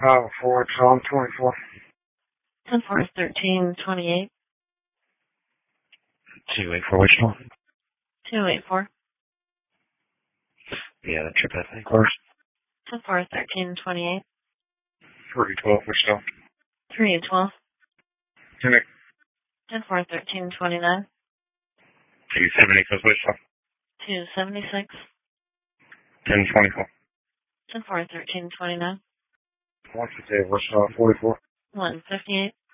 4 Tom 24. 10-4-13-28. 284 Wichita. 284. Yeah, that trip I think course. 10-4-13-28. 312 Wichita. 312. 10-4-13-29. 276 Wichita. 276. 1024. 10-4-13-29. 158 Wichita 44. 158.